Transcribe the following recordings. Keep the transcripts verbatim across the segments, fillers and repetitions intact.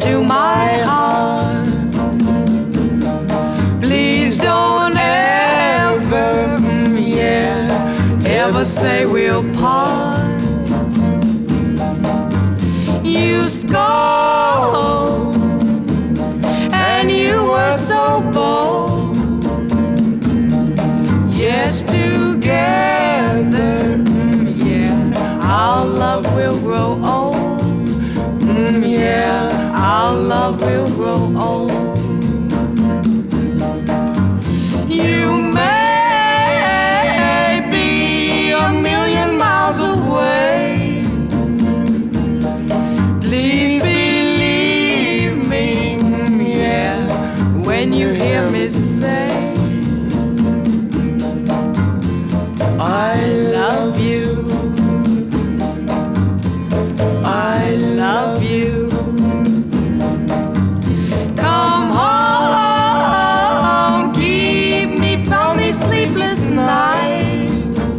to my heart. Please don't ever, mm, yeah, ever say we'll part. You scold, and you were so bold. Yes, together, mm, yeah, our love will grow old. Mm, yeah, our love will grow old. You may be a million miles away. Please believe me, mm, yeah, when you hear me say I love you, I love you. Come home, keep me from these sleepless nights.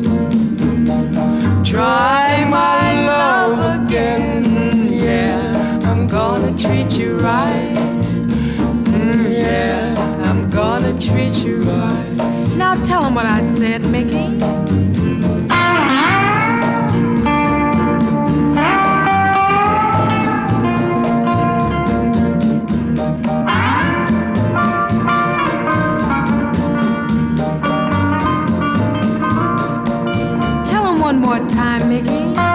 Try my love again, yeah, I'm gonna treat you right. Mm, yeah, I'm gonna treat you right. Now tell them what I said, Mickey. Tell them one more time, Mickey.